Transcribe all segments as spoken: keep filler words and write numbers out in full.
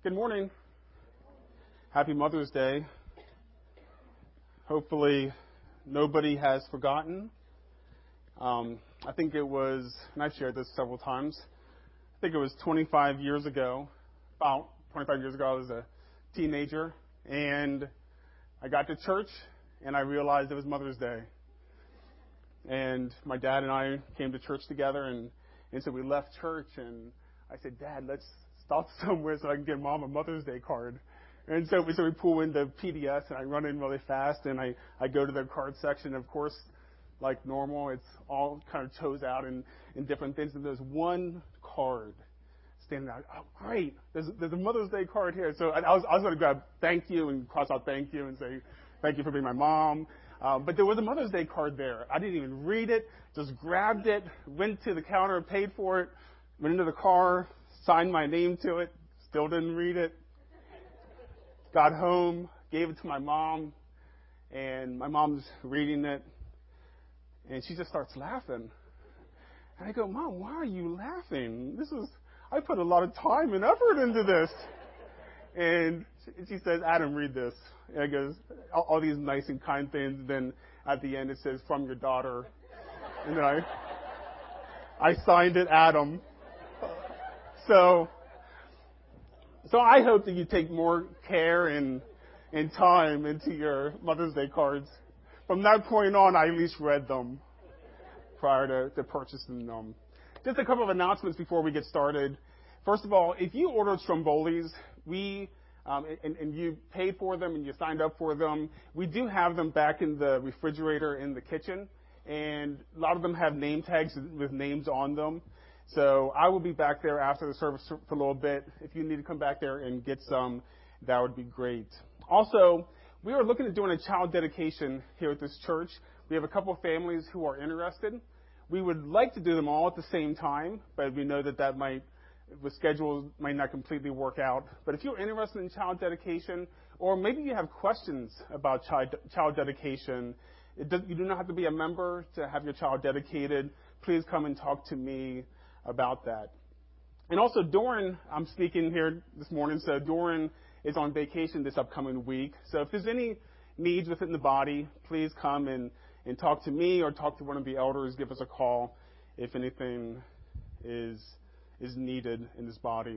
Good morning. Happy Mother's Day. Hopefully nobody has forgotten. Um, I think it was, and I've shared this several times, I think it was twenty-five years ago, about twenty-five years ago, I was a teenager, and I got to church, and I realized it was Mother's Day. And my dad and I came to church together, and, and so we left church, and I said, Dad, let's stop somewhere so I can get Mom a Mother's Day card. And so, so we pull in the P D S, and I run in really fast, and I, I go to the card section. Of course, like normal, it's all kind of chose out in, in different things. And there's one card standing out. Oh, great. There's, there's a Mother's Day card here. So I, I was, I was going to grab thank you and cross out thank you and say thank you for being my mom. Um, but there was a Mother's Day card there. I didn't even read it, just grabbed it, went to the counter, paid for it, went into the car, signed my name to it, still didn't read it. Got home, gave it to my mom, and my mom's reading it, and she just starts laughing. And I go, Mom, why are you laughing? This is, I put a lot of time and effort into this. And she says, Adam, read this. And I goes, all, all these nice and kind things. And then at the end it says, from your daughter. And then I, I signed it, Adam. So, so I hope that you take more care and, and time into your Mother's Day cards. From that point on, I at least read them prior to, to purchasing them. Just a couple of announcements before we get started. First of all, if you ordered Strombolis, we um, and, and you paid for them and you signed up for them, we do have them back in the refrigerator in the kitchen, and a lot of them have name tags with names on them. So I will be back there after the service for a little bit. If you need to come back there and get some, that would be great. Also, we are looking at doing a child dedication here at this church. We have a couple of families who are interested. We would like to do them all at the same time, but we know that that might, the schedule might not completely work out. But if you're interested in child dedication, or maybe you have questions about child, child dedication, it does, you do not have to be a member to have your child dedicated. Please come and talk to me about that. And also, Doran, I'm speaking here this morning, so Doran is on vacation this upcoming week. So if there's any needs within the body, please come and, and talk to me or talk to one of the elders. Give us a call if anything is is needed in this body.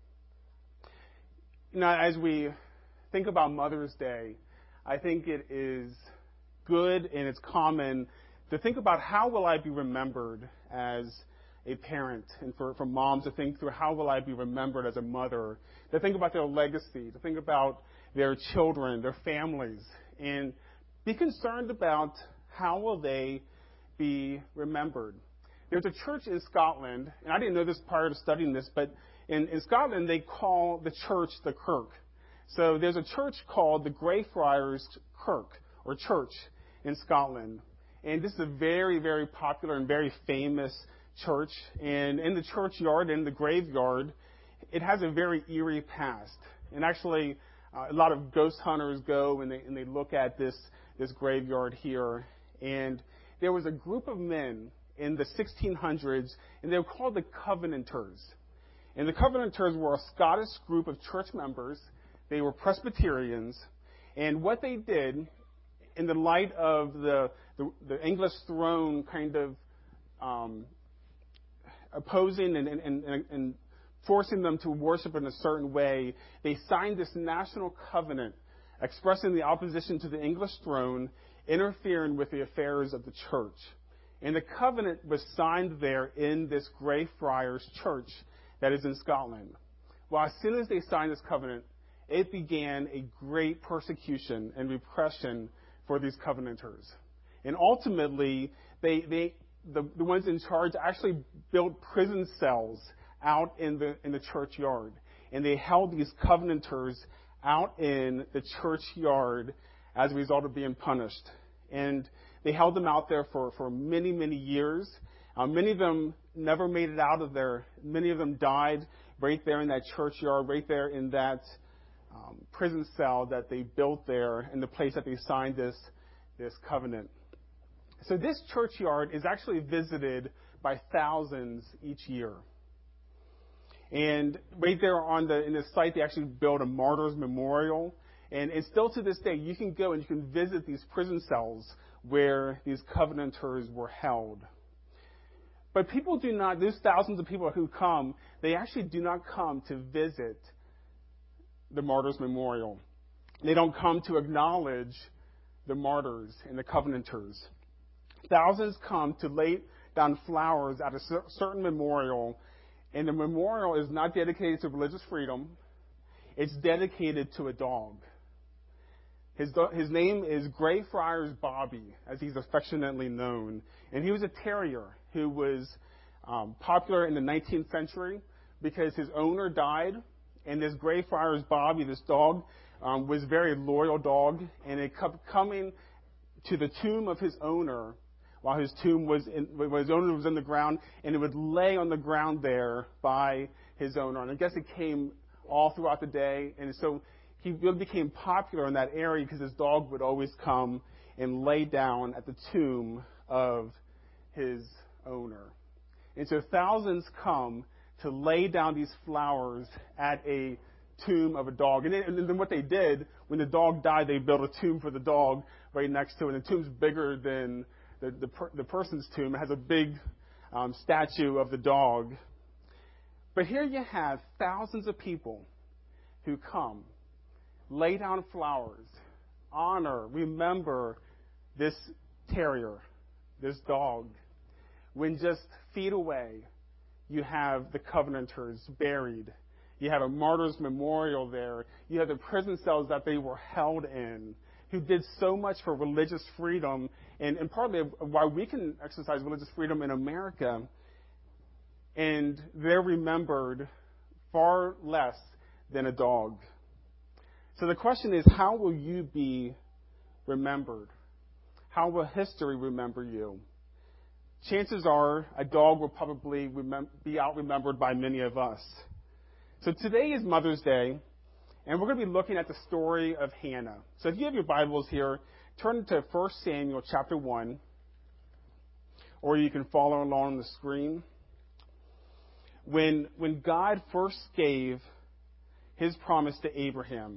Now, as we think about Mother's Day, I think it is good and it's common to think about how will I be remembered as a parent, and for, for moms to think through how will I be remembered as a mother, to think about their legacy, to think about their children, their families, and be concerned about how will they be remembered. There's a church in Scotland, and I didn't know this prior to studying this, but in, in Scotland they call the church the Kirk. So there's a church called the Greyfriars Kirk, or Church, in Scotland. And this is a very, very popular and very famous church. And in the churchyard, in the graveyard, it has a very eerie past. And actually, uh, a lot of ghost hunters go and they, and they look at this, this graveyard here. And there was a group of men in the sixteen hundreds, and they were called the Covenanters. And the Covenanters were a Scottish group of church members. They were Presbyterians. And what they did, in the light of the, the, the English throne kind of um, opposing and, and, and, and forcing them to worship in a certain way, they signed this national covenant expressing the opposition to the English throne, interfering with the affairs of the church. And the covenant was signed there in this Greyfriars Church that is in Scotland. Well, as soon as they signed this covenant, it began a great persecution and repression for these Covenanters. And ultimately, they, they the, the ones in charge actually built prison cells out in the in the churchyard. And they held these Covenanters out in the churchyard as a result of being punished. And they held them out there for, for many, many years. Uh, many of them never made it out of there. Many of them died right there in that churchyard, right there in that um, prison cell that they built there, in the place that they signed this, this covenant. So this churchyard is actually visited by thousands each year. And right there on the in the site, they actually built a martyrs memorial. And, and still to this day, you can go and you can visit these prison cells where these Covenanters were held. But people do not, those thousands of people who come, they actually do not come to visit the Martyrs Memorial. They don't come to acknowledge the martyrs and the Covenanters. Thousands come to lay down flowers at a certain memorial, and the memorial is not dedicated to religious freedom. It's dedicated to a dog. His, his name is Greyfriars Bobby, as he's affectionately known. And he was a terrier who was um, popular in the nineteenth century because his owner died. And this Greyfriars Bobby, this dog, um, was a very loyal dog. And it kept coming to the tomb of his owner while his tomb was in, while his owner was in the ground. And it would lay on the ground there by his owner. And I guess it came all throughout the day. And so he really became popular in that area because his dog would always come and lay down at the tomb of his owner. And so thousands come to lay down these flowers at a tomb of a dog. And then, and then what they did, when the dog died, they built a tomb for the dog right next to it. And the tomb's bigger than the, the, per, the person's tomb. It has a big um, statue of the dog. But here you have thousands of people who come, lay down flowers, honor, remember this terrier, this dog. When just feet away, you have the Covenanters buried. You have a martyr's memorial there. You have the prison cells that they were held in, who did so much for religious freedom, and, and partly why we can exercise religious freedom in America. And they're remembered far less than a dog. So the question is, how will you be remembered? How will history remember you? Chances are a dog will probably remem- be out-remembered by many of us. So today is Mother's Day, and we're going to be looking at the story of Hannah. So if you have your Bibles here, turn to First Samuel chapter one, or you can follow along on the screen. When, when God first gave his promise to Abraham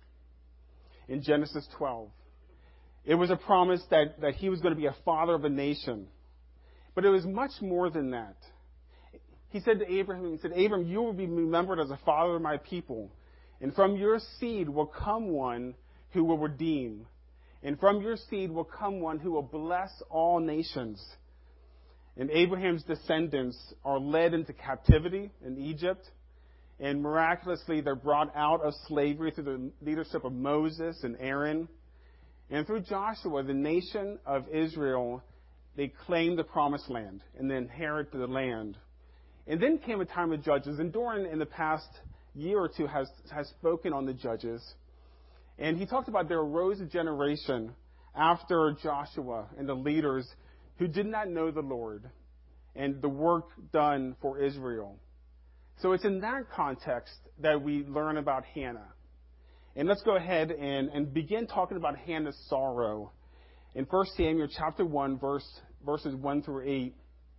in Genesis twelve, it was a promise that, that he was going to be a father of a nation. But it was much more than that. He said to Abraham, he said, Abraham, you will be remembered as a father of my people. And from your seed will come one who will redeem. And from your seed will come one who will bless all nations. And Abraham's descendants are led into captivity in Egypt. And miraculously, they're brought out of slavery through the leadership of Moses and Aaron. And through Joshua, the nation of Israel, they claimed the promised land and they inherited the land. And then came a time of judges. And Doran, in the past year or two, has, has spoken on the judges. And he talked about there arose a generation after Joshua and the leaders who did not know the Lord and the work done for Israel. So it's in that context that we learn about Hannah. And let's go ahead and, and begin talking about Hannah's sorrow. In First Samuel chapter one, verse, verses one through eight,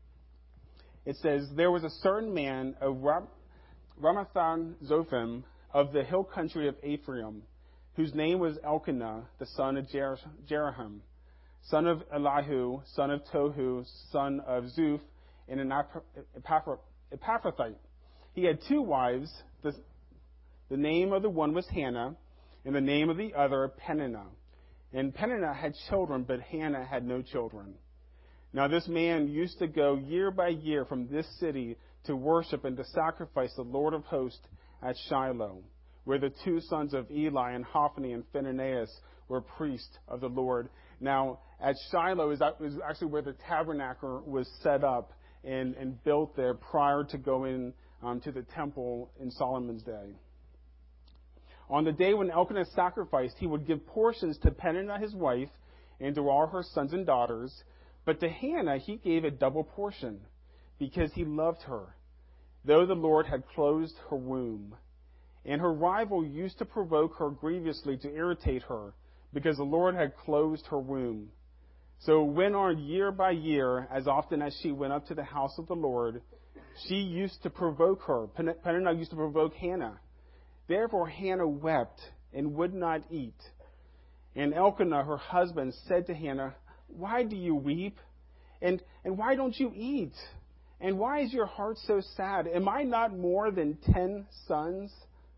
it says, there was a certain man of Ramathan Zophim of the hill country of Ephraim, whose name was Elkanah, the son of Jer- Jeraham, son of Elihu, son of Tohu, son of Zuph, and an Epaphrathite. He had two wives. The, the name of the one was Hannah, and the name of the other Peninnah. And Peninnah had children, but Hannah had no children. Now this man used to go year by year from this city to worship and to sacrifice the Lord of hosts at Shiloh, where the two sons of Eli and Hophni and Phinehas were priests of the Lord. Now, at Shiloh is actually where the tabernacle was set up and, and built there prior to going um, to the temple in Solomon's day. On the day when Elkanah sacrificed, he would give portions to Peninnah his wife and to all her sons and daughters, but to Hannah he gave a double portion, because he loved her, though the Lord had closed her womb. And her rival used to provoke her grievously to irritate her, because the Lord had closed her womb. So went on year by year, as often as she went up to the house of the Lord. She used to provoke her. Peninnah used to provoke Hannah. Therefore Hannah wept and would not eat. And Elkanah, her husband, said to Hannah, "Why do you weep? And, and why don't you eat? And why is your heart so sad? Am I not more than ten sons?"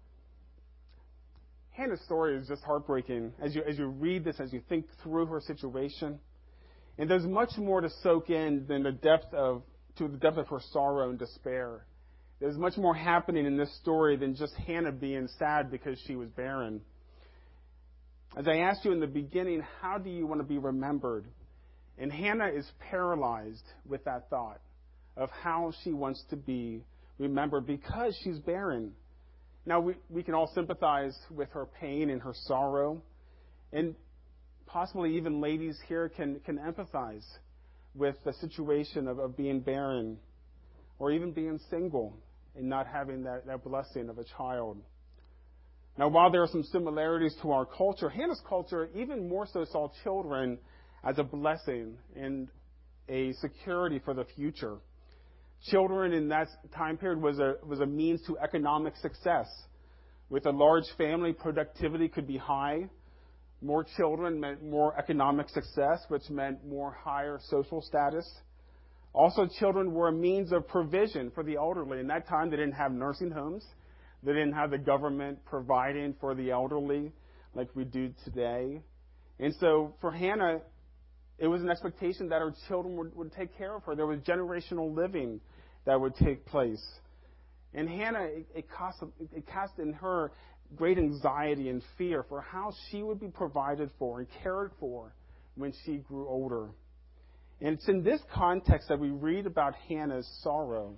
Hannah's story is just heartbreaking as you, as you read this, as you think through her situation. And there's much more to soak in than the depth of, to the depth of her sorrow and despair. There's much more happening in this story than just Hannah being sad because she was barren. As I asked you in the beginning, how do you want to be remembered? And Hannah is paralyzed with that thought of how she wants to be remembered because she's barren. Now, we, we can all sympathize with her pain and her sorrow. And possibly even ladies here can, can empathize with the situation of, of being barren or even being single and not having that, that blessing of a child. Now, while there are some similarities to our culture, Hannah's culture even more so saw children as a blessing and a security for the future. Children in that time period was a was a means to economic success. With a large family, productivity could be high. More children meant more economic success, which meant more higher social status. Also, children were a means of provision for the elderly. In that time, they didn't have nursing homes. They didn't have the government providing for the elderly like we do today. And so for Hannah, it was an expectation that her children would, would take care of her. There was generational living that would take place. And Hannah, it, it, cast, it cast in her great anxiety and fear for how she would be provided for and cared for when she grew older. And it's in this context that we read about Hannah's sorrow.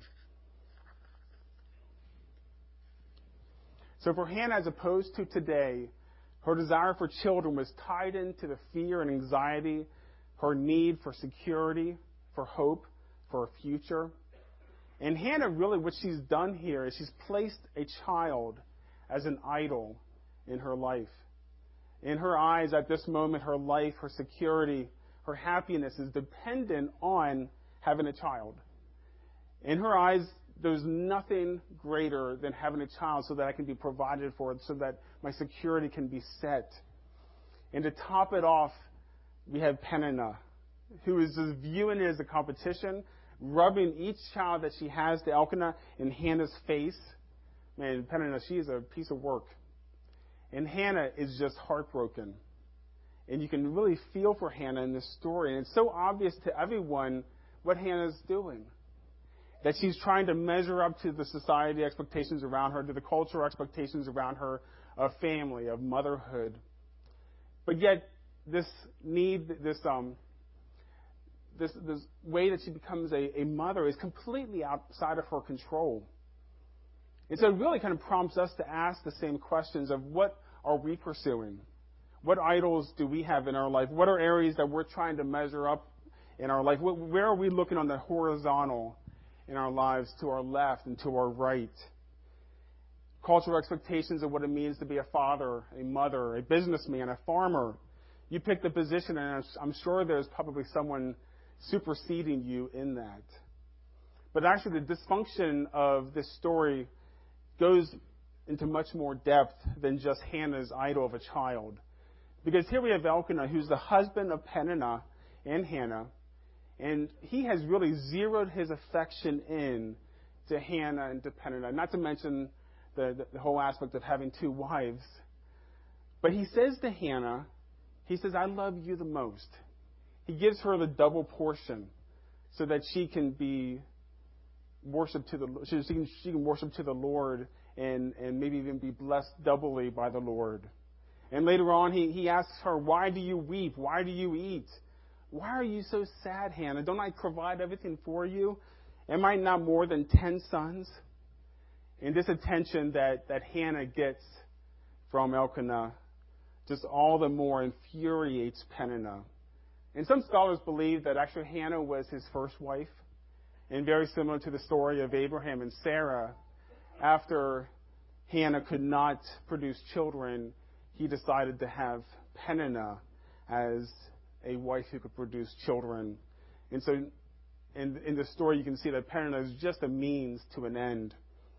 So for Hannah, as opposed to today, her desire for children was tied into the fear and anxiety, her need for security, for hope, for a future. And Hannah, really, what she's done here is she's placed a child as an idol in her life. In her eyes, at this moment, her life, her security, her happiness is dependent on having a child. In her eyes, there's nothing greater than having a child so that I can be provided for, so that my security can be set. And to top it off, we have Peninnah, who is just viewing it as a competition, rubbing each child that she has to Elkanah in Hannah's face. Man, Peninnah, she is a piece of work. And Hannah is just heartbroken. And you can really feel for Hannah in this story. And it's so obvious to everyone what Hannah's doing. That she's trying to measure up to the society expectations around her, to the cultural expectations around her of family, of motherhood. But yet, this need, this um, this this way that she becomes a, a mother is completely outside of her control. And so it really kind of prompts us to ask the same questions of what are we pursuing? What idols do we have in our life? What are areas that we're trying to measure up in our life? Where are we looking on the horizontal in our lives, to our left and to our right? Cultural expectations of what it means to be a father, a mother, a businessman, a farmer. You pick the position, and I'm sure there's probably someone superseding you in that. But actually, the dysfunction of this story goes into much more depth than just Hannah's idol of a child. Because here we have Elkanah, who's the husband of Peninnah and Hannah, and he has really zeroed his affection in to Hannah and to Peninnah, not to mention the, the, the whole aspect of having two wives. But he says to Hannah, he says, I love you the most. He gives her the double portion so that she can be worship to the she can, she can worship to the Lord and, and maybe even be blessed doubly by the Lord. And later on, he, he asks her, why do you weep? Why do you eat? Why are you so sad, Hannah? Don't I provide everything for you? Am I not more than ten sons? And this attention that, that Hannah gets from Elkanah just all the more infuriates Peninnah. And some scholars believe that actually Hannah was his first wife. And very similar to the story of Abraham and Sarah, after Hannah could not produce children, he decided to have Peninnah as a wife who could produce children. And so in, in the story, you can see that Peninnah is just a means to an end.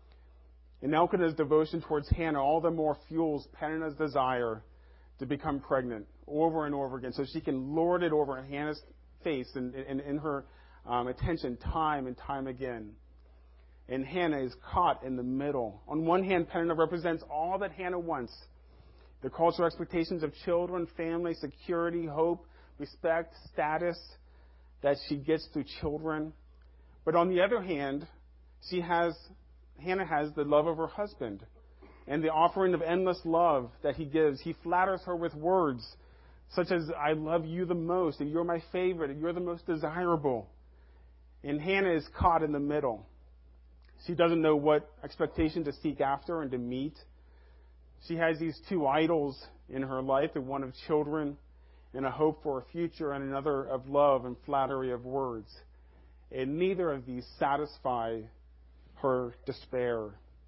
And Elkanah's devotion towards Hannah all the more fuels Peninnah's desire to become pregnant over and over again so she can lord it over Hannah's face and in her um, attention time and time again. And Hannah is caught in the middle. On one hand, Peninnah represents all that Hannah wants. The cultural expectations of children, family, security, hope, respect, status that she gets through children. But on the other hand, she has, Hannah has the love of her husband and the offering of endless love that he gives. He flatters her with words such as, I love you the most, and you're my favorite, and you're the most desirable. And Hannah is caught in the middle. She doesn't know what expectation to seek after and to meet. She has these two idols in her life, the one of children and a hope for a future, and another of love and flattery of words. And neither of these satisfy her despair.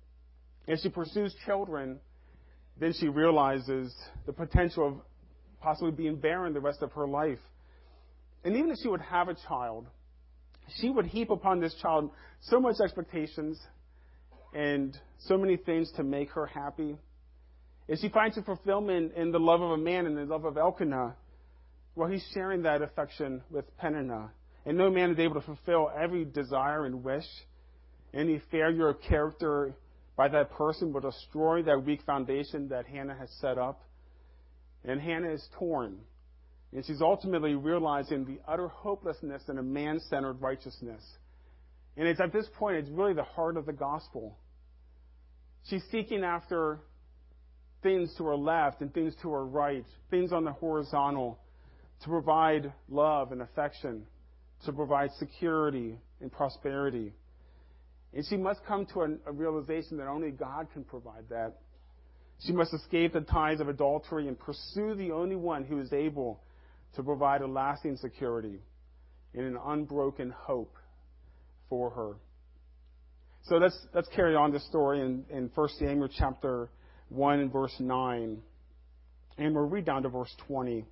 As she pursues children, then she realizes the potential of possibly being barren the rest of her life. And even if she would have a child, she would heap upon this child so much expectations and so many things to make her happy. If she finds her fulfillment in the love of a man and the love of Elkanah, well, he's sharing that affection with Peninnah. And no man is able to fulfill every desire and wish. Any failure of character by that person will destroy that weak foundation that Hannah has set up. And Hannah is torn. And she's ultimately realizing the utter hopelessness in a man-centered righteousness. And it's at this point, it's really the heart of the gospel. She's seeking after things to her left and things to her right, things on the horizontal, to provide love and affection, to provide security and prosperity. And she must come to a, a realization that only God can provide that. She must escape the ties of adultery and pursue the only one who is able to provide a lasting security and an unbroken hope for her. So let's let's carry on this story in, in First Samuel chapter one and verse nine. And we'll read down to verse twenty.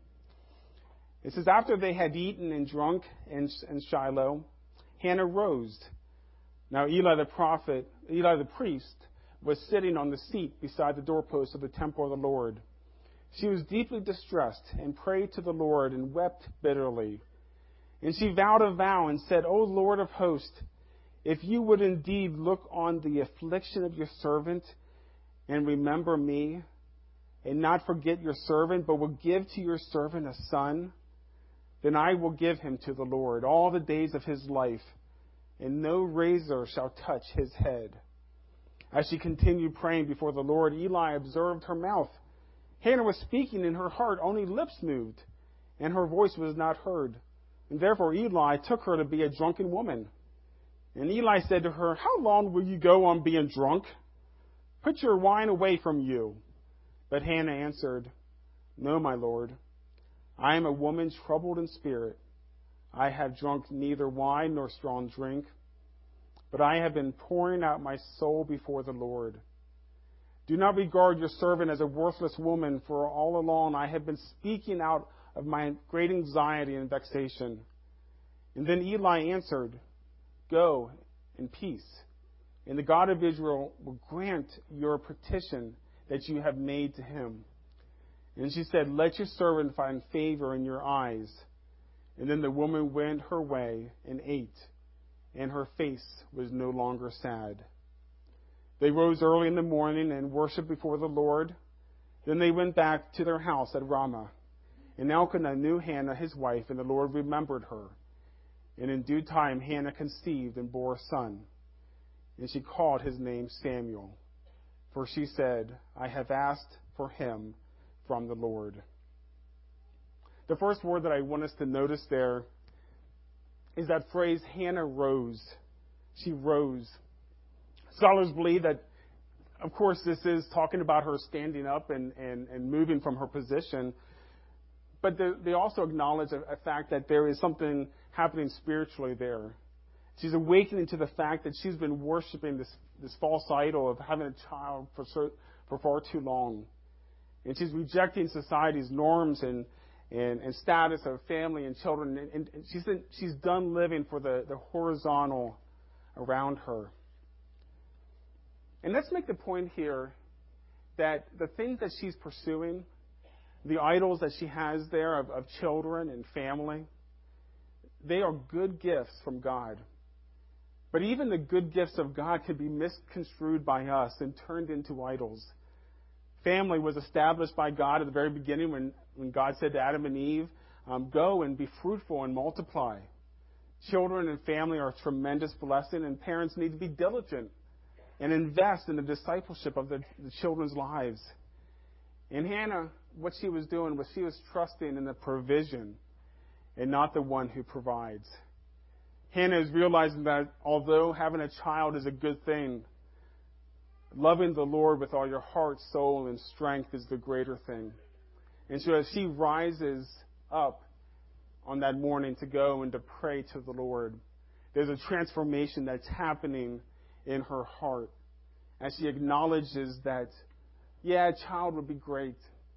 It says, after they had eaten and drunk in, in Shiloh, Hannah rose. Now Eli the prophet, Eli the priest, was sitting on the seat beside the doorpost of the temple of the Lord. She was deeply distressed and prayed to the Lord and wept bitterly. And she vowed a vow and said, O Lord of hosts, if you would indeed look on the affliction of your servant and remember me, and not forget your servant, but will give to your servant a son, then I will give him to the Lord all the days of his life, and no razor shall touch his head. As she continued praying before the Lord, Eli observed her mouth. Hannah was speaking in her heart, only lips moved, and her voice was not heard. And therefore Eli took her to be a drunken woman. And Eli said to her, how long will you go on being drunk? Put your wine away from you. But Hannah answered, no, my Lord. I am a woman troubled in spirit. I have drunk neither wine nor strong drink, but I have been pouring out my soul before the Lord. Do not regard your servant as a worthless woman, for all along I have been speaking out of my great anxiety and vexation. And then Eli answered, go in peace, and the God of Israel will grant your petition that you have made to him. And she said, let your servant find favor in your eyes. And then the woman went her way and ate, and her face was no longer sad. They rose early in the morning and worshipped before the Lord. Then they went back to their house at Ramah. And Elkanah knew Hannah, his wife, and the Lord remembered her. And in due time Hannah conceived and bore a son. And she called his name Samuel. For she said, I have asked for him from the Lord. The first word that I want us to notice there is that phrase, Hannah rose. She rose. Scholars believe that, of course, this is talking about her standing up and, and, and moving from her position. But they, they also acknowledge a, a fact that there is something happening spiritually there. She's awakening to the fact that she's been worshiping this, this false idol of having a child for, for far too long. And she's rejecting society's norms and, and, and status of family and children. And, and she's, been, she's done living for the, the horizontal around her. And let's make the point here that the things that she's pursuing, the idols that she has there of, of children and family, they are good gifts from God. But even the good gifts of God can be misconstrued by us and turned into idols. Family was established by God at the very beginning when, when God said to Adam and Eve, um, go and be fruitful and multiply. Children and family are a tremendous blessing, and parents need to be diligent and invest in the discipleship of the, the children's lives. And Hannah, what she was doing was she was trusting in the provision and not the one who provides. Hannah is realizing that although having a child is a good thing, loving the Lord with all your heart, soul, and strength is the greater thing. And so as she rises up on that morning to go and to pray to the Lord, there's a transformation that's happening in her heart as she acknowledges that, yeah, a child would be great,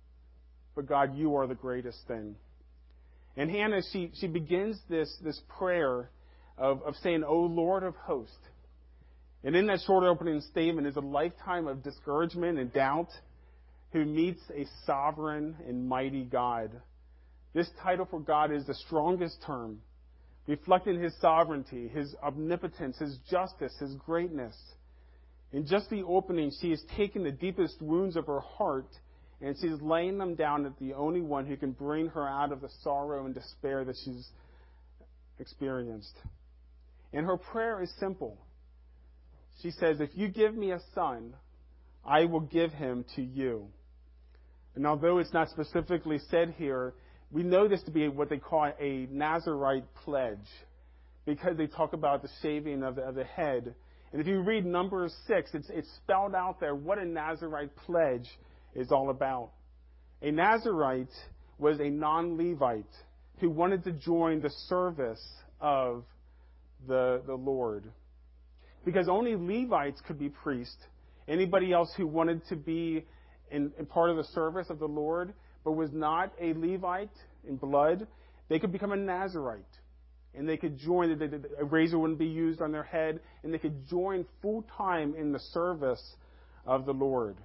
but God, you are the greatest thing. And Hannah, she, she begins this, this prayer of, of saying, O Lord of hosts. And in that short opening statement is a lifetime of discouragement and doubt who meets a sovereign and mighty God. This title for God is the strongest term, reflecting His sovereignty, His omnipotence, His justice, His greatness. In just the opening, she is taking the deepest wounds of her heart and she's laying them down at the only one who can bring her out of the sorrow and despair that she's experienced. And her prayer is simple. She says, if you give me a son, I will give him to you. And although it's not specifically said here, we know this to be what they call a Nazirite pledge, because they talk about the shaving of the, of the head. And if you read Numbers six, it's, it's spelled out there what a Nazirite pledge is all about. A Nazirite was a non-Levite who wanted to join the service of the, the Lord. Because only Levites could be priests. Anybody else who wanted to be in, in part of the service of the Lord, but was not a Levite in blood, they could become a Nazirite. And they could join, a razor wouldn't be used on their head, and they could join full time in the service of the Lord.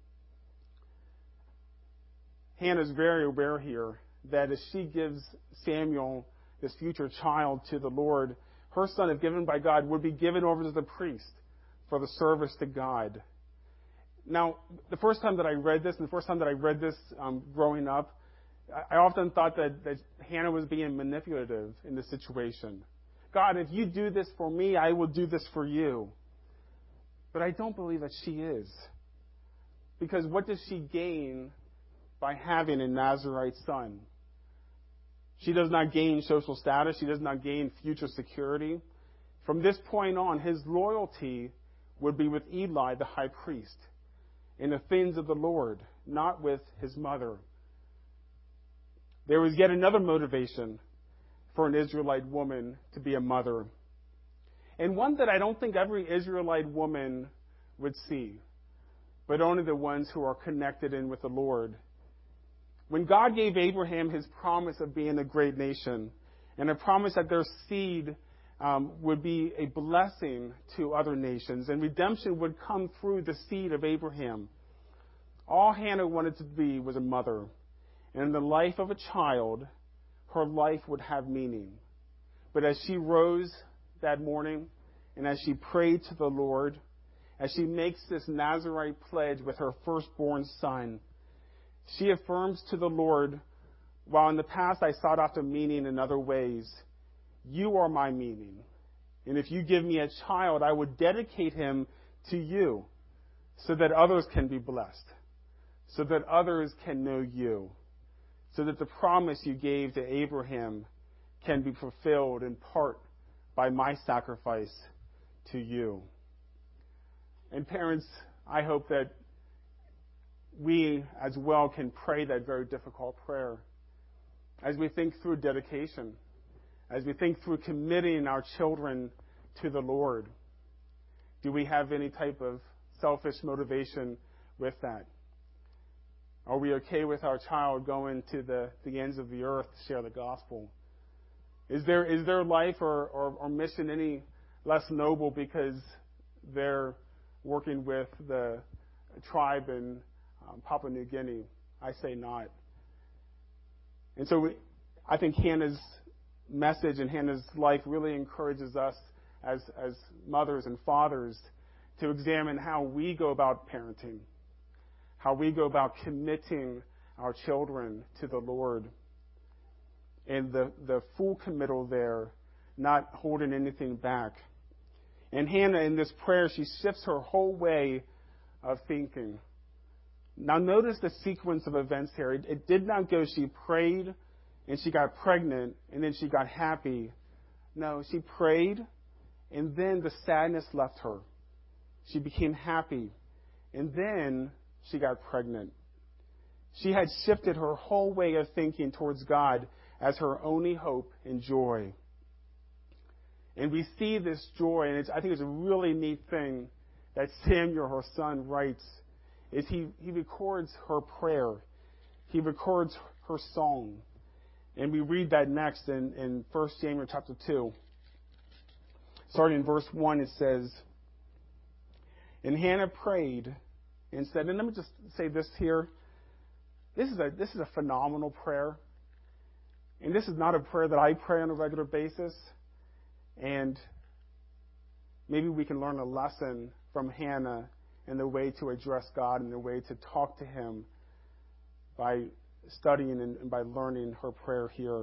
Hannah's very aware here that as she gives Samuel, this future child, to the Lord, her son, if given by God, would be given over to the priest for the service to God. Now, the first time that I read this, and the first time that I read this um, growing up, I often thought that, that Hannah was being manipulative in this situation. God, if you do this for me, I will do this for you. But I don't believe that she is. Because what does she gain by having a Nazirite son? She does not gain social status. She does not gain future security. From this point on, his loyalty would be with Eli, the high priest, in the things of the Lord, not with his mother. There was yet another motivation for an Israelite woman to be a mother, and one that I don't think every Israelite woman would see, but only the ones who are connected in with the Lord. When God gave Abraham his promise of being a great nation, and a promise that their seed um, would be a blessing to other nations, and redemption would come through the seed of Abraham, all Hannah wanted to be was a mother. And in the life of a child, her life would have meaning. But as she rose that morning, and as she prayed to the Lord, as she makes this Nazirite pledge with her firstborn son, she affirms to the Lord, while in the past I sought after meaning in other ways, you are my meaning. And if you give me a child, I would dedicate him to you so that others can be blessed, so that others can know you, so that the promise you gave to Abraham can be fulfilled in part by my sacrifice to you. And parents, I hope that we as well can pray that very difficult prayer as we think through dedication, as we think through committing our children to the Lord. Do we have any type of selfish motivation with that? Are we okay with our child going to the, the ends of the earth to share the gospel? Is there is their life or, or, or mission any less noble because they're working with the tribe in um, Papua New Guinea? I say not. And so we, I think Hannah's message and Hannah's life really encourages us as, as mothers and fathers to examine how we go about parenting, how we go about committing our children to the Lord. And the, the full committal there, not holding anything back. And Hannah, in this prayer, she shifts her whole way of thinking. Now notice the sequence of events here. It, it did not go, she prayed, and she got pregnant, and then she got happy. No, she prayed, and then the sadness left her. She became happy, and then she got pregnant. She had shifted her whole way of thinking towards God as her only hope and joy. And we see this joy, and it's, I think it's a really neat thing that Samuel, her son, writes, is he, he records her prayer. He records her song. And we read that next in, in First Samuel chapter two. Starting in verse one, it says, "And Hannah prayed and said," and let me just say this here. This is a this is a phenomenal prayer. And this is not a prayer that I pray on a regular basis. And maybe we can learn a lesson from Hannah in the way to address God and the way to talk to Him by studying and by learning her prayer here.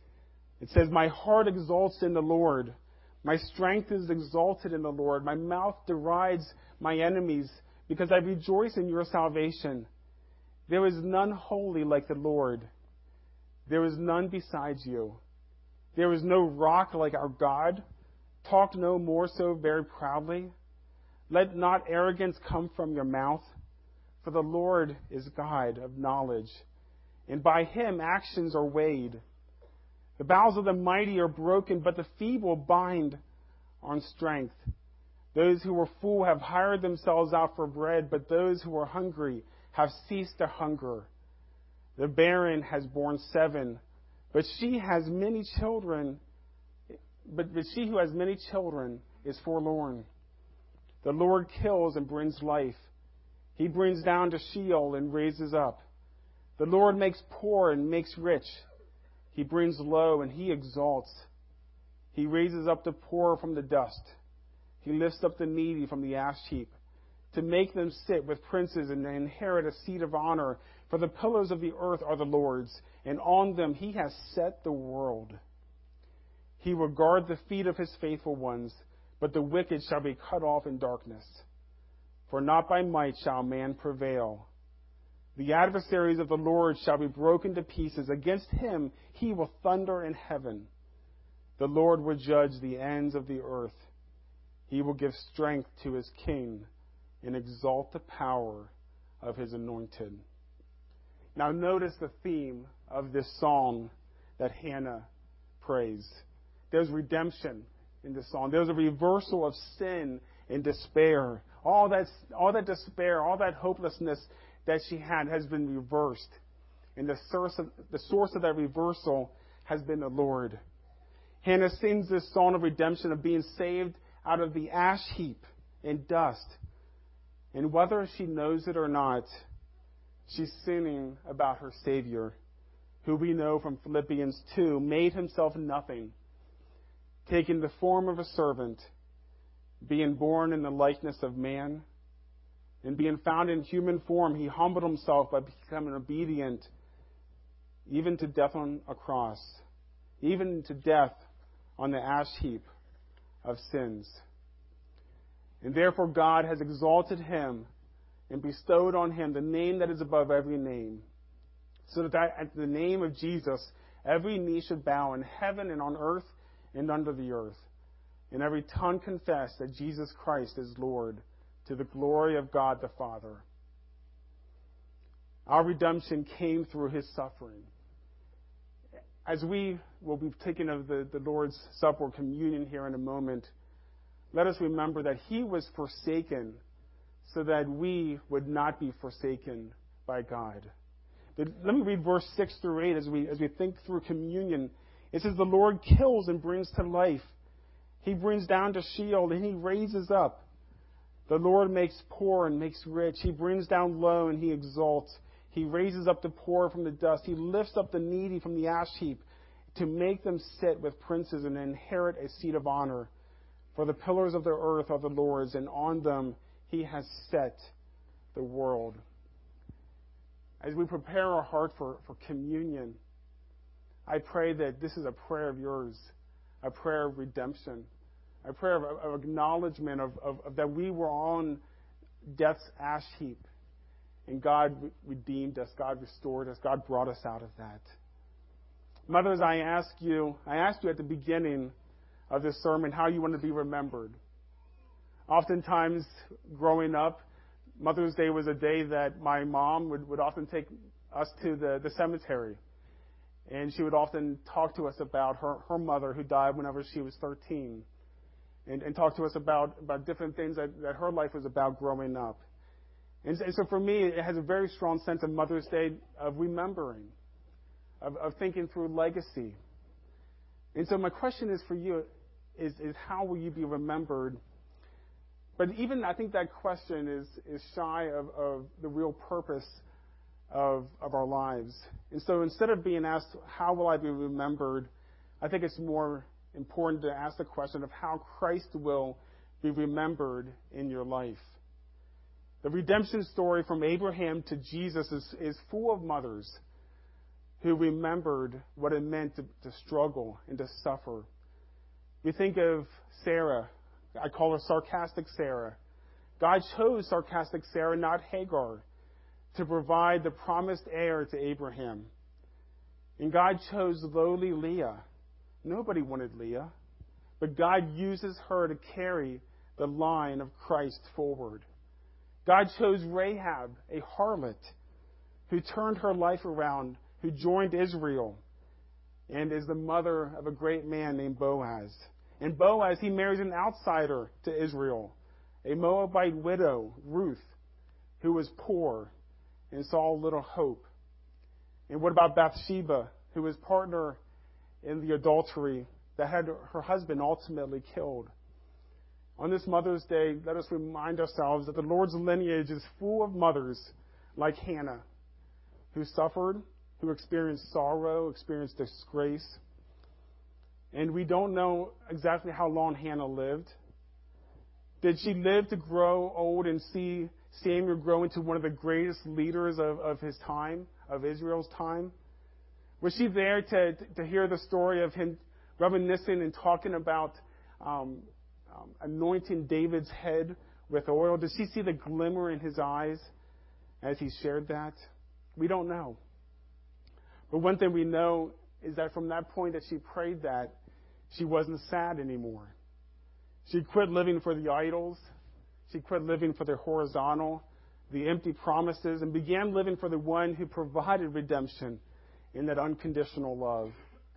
It says, "My heart exalts in the Lord. My strength is exalted in the Lord. My mouth derides my enemies because I rejoice in your salvation. There is none holy like the Lord. There is none besides you. There is no rock like our God. Talk no more so very proudly. Let not arrogance come from your mouth, for the Lord is God of knowledge, and by Him actions are weighed. The bowels of the mighty are broken, but the feeble bind on strength. Those who were full have hired themselves out for bread, but those who are hungry have ceased to hunger. The barren has borne seven, but she has many children, but, but she who has many children is forlorn. The Lord kills and brings life. He brings down to Sheol and raises up. The Lord makes poor and makes rich. He brings low and He exalts. He raises up the poor from the dust. He lifts up the needy from the ash heap, to make them sit with princes and inherit a seat of honor. For the pillars of the earth are the Lord's, and on them He has set the world. He will guard the feet of His faithful ones, but the wicked shall be cut off in darkness. For not by might shall man prevail. The adversaries of the Lord shall be broken to pieces. Against Him He will thunder in heaven. The Lord will judge the ends of the earth. He will give strength to His king and exalt the power of His anointed. Now notice the theme of this song that Hannah prays. There's redemption in this song. There's a reversal of sin and despair. All that, all that despair, all that hopelessness that she had has been reversed. And the source of, the source of that reversal has been the Lord. Hannah sings this song of redemption, of being saved out of the ash heap and dust. And whether she knows it or not, she's singing about her Savior, who we know from Philippians two, made Himself nothing, taking the form of a servant, being born in the likeness of man, and being found in human form, He humbled Himself by becoming obedient, even to death on a cross, even to death on the ash heap of sins. And therefore God has exalted Him and bestowed on Him the name that is above every name, so that at the name of Jesus every knee should bow in heaven and on earth and under the earth, and every tongue confess that Jesus Christ is Lord, to the glory of God the Father. Our redemption came through His suffering. As we will be taking of the, the Lord's Supper, communion here in a moment, let us remember that He was forsaken so that we would not be forsaken by God. Let me read verse six through eight as we as we think through communion. It says, the Lord kills and brings to life. He brings down to Sheol and he raises up. The Lord makes poor and makes rich. He brings down low and he exalts. He raises up the poor from the dust. He lifts up the needy from the ash heap to make them sit with princes and inherit a seat of honor. For the pillars of the earth are the Lord's, and on them he has set the world. As we prepare our heart for, for communion, I pray that this is a prayer of yours, a prayer of redemption, a prayer of, of acknowledgement of, of, of that we were on death's ash heap, and God redeemed us, God restored us, God brought us out of that. Mothers, I ask you, I asked you at the beginning of this sermon how you want to be remembered. Oftentimes, growing up, Mother's Day was a day that my mom would, would often take us to the, the cemetery. And she would often talk to us about her, her mother who died whenever she was thirteen. And, and talk to us about, about different things that, that her life was about growing up. And, and so for me, it has a very strong sense of Mother's Day of remembering, of, of thinking through legacy. And so my question is for you, is, is how will you be remembered? But even I think that question is, is shy of, of the real purpose of, of our lives. And so instead of being asked, how will I be remembered, I think it's more important to ask the question of how Christ will be remembered in your life. The redemption story from Abraham to Jesus is, is full of mothers who remembered what it meant to, to struggle and to suffer. We think of Sarah. I call her sarcastic Sarah. God chose sarcastic Sarah, not Hagar, to provide the promised heir to Abraham. And God chose lowly Leah. Nobody wanted Leah, but God uses her to carry the line of Christ forward. God chose Rahab, a harlot, who turned her life around, who joined Israel, and is the mother of a great man named Boaz. And Boaz, he marries an outsider to Israel, a Moabite widow, Ruth, who was poor and saw little hope. And what about Bathsheba, who was partner in the adultery that had her husband ultimately killed? On this Mother's Day, let us remind ourselves that the Lord's lineage is full of mothers like Hannah, who suffered, who experienced sorrow, experienced disgrace. And we don't know exactly how long Hannah lived. Did she live to grow old and see Samuel grow into one of the greatest leaders of, of his time, of Israel's time? Was she there to, to hear the story of him reminiscing and talking about um, um, anointing David's head with oil? Did she see the glimmer in his eyes as he shared that? We don't know. But one thing we know is that from that point that she prayed that, she wasn't sad anymore. She quit living for the idols. She quit living for the horizontal, the empty promises, and began living for the one who provided redemption in that unconditional love.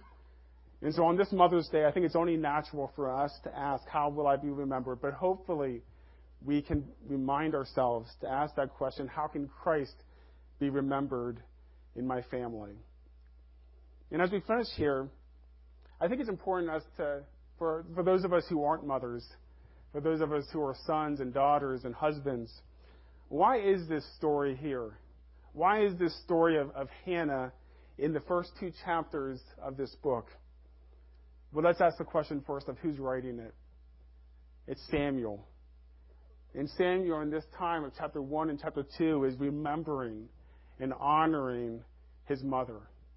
And so on this Mother's Day, I think it's only natural for us to ask, how will I be remembered? But hopefully we can remind ourselves to ask that question, how can Christ be remembered in my family? And as we finish here, I think it's important us to, for, for those of us who aren't mothers, for those of us who are sons and daughters and husbands, why is this story here? Why is this story of, of Hannah in the first two chapters of this book? Well, let's ask the question first of who's writing it. It's Samuel. And Samuel in this time of chapter one and chapter two is remembering and honoring his mother.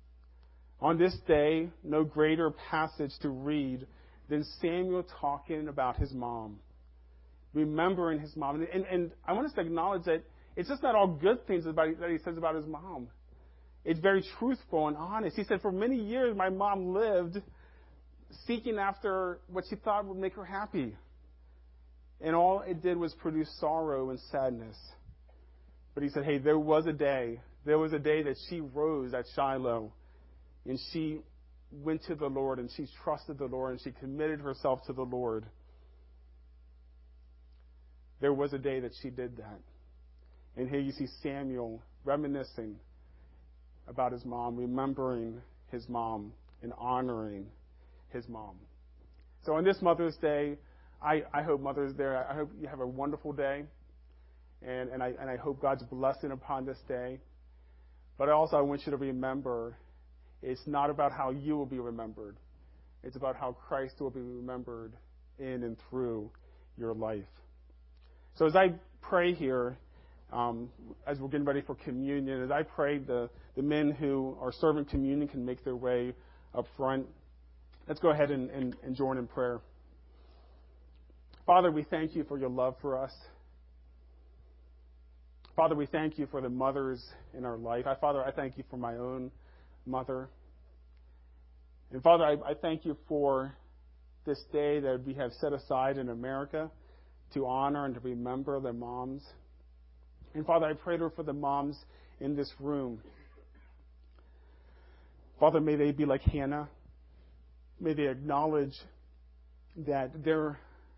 On this day, no greater passage to read than Samuel talking about his mom, remembering his mom. And, and I want us to acknowledge that it's just not all good things about, that he says about his mom. It's very truthful and honest. He said, for many years, my mom lived seeking after what she thought would make her happy. And all it did was produce sorrow and sadness. But he said, hey, there was a day, there was a day that she rose at Shiloh, and she went to the Lord, and she trusted the Lord, and she committed herself to the Lord. There was a day that she did that. And here you see Samuel reminiscing, about his mom, remembering his mom, and honoring his mom. So on this Mother's Day, I, I hope Mother's Day, I hope you have a wonderful day, and, and, I, and I hope God's blessing upon this day. But also I want you to remember, it's not about how you will be remembered. It's about how Christ will be remembered in and through your life. So as I pray here, um, as we're getting ready for communion, as I pray, the, the men who are serving communion can make their way up front. Let's go ahead and, and, and join in prayer. Father, we thank you for your love for us. Father, we thank you for the mothers in our life. I, Father, I thank you for my own mother. And Father, I, I thank you for this day that we have set aside in America to honor and to remember the moms. And Father, I pray, Lord, for the moms in this room. Father, may they be like Hannah. May they acknowledge that their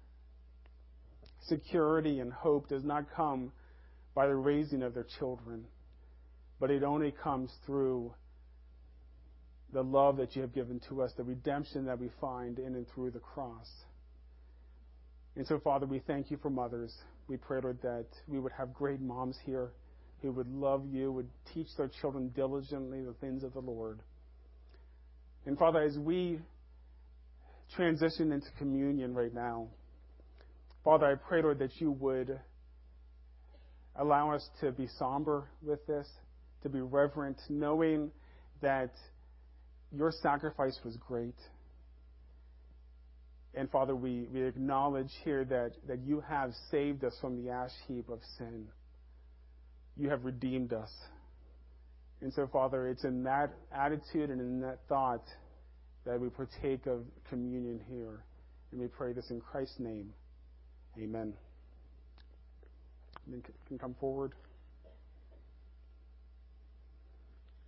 security and hope does not come by the raising of their children, but it only comes through the love that you have given to us, the redemption that we find in and through the cross. And so, Father, we thank you for mothers. We pray, Lord, that we would have great moms here who would love you, would teach their children diligently the things of the Lord. And, Father, as we transition into communion right now, Father, I pray, Lord, that you would allow us to be somber with this, to be reverent, knowing that your sacrifice was great. And Father, we, we acknowledge here that, that you have saved us from the ash heap of sin. You have redeemed us. And so, Father, it's in that attitude and in that thought that we partake of communion here. And we pray this in Christ's name. Amen. You can come forward.